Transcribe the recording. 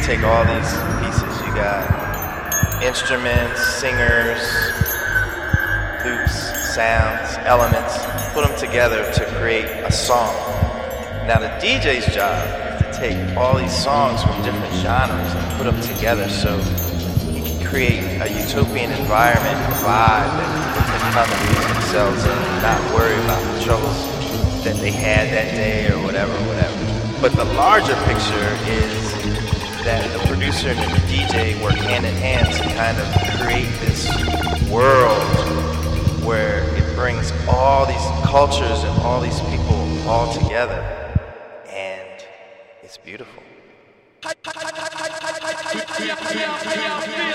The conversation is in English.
take all these pieces. You got instruments, singers, loops, sounds, elements, put them together to create a song. Now the DJ's job is to take all these songs from different genres and put them together so you can create a utopian environment, a vibe that people can come and lose themselves in and not worry about the troubles that they had that day or whatever. But the larger picture is that the producer and the DJ work hand in hand to kind of create this world where it brings all these cultures and all these people all together, and it's beautiful.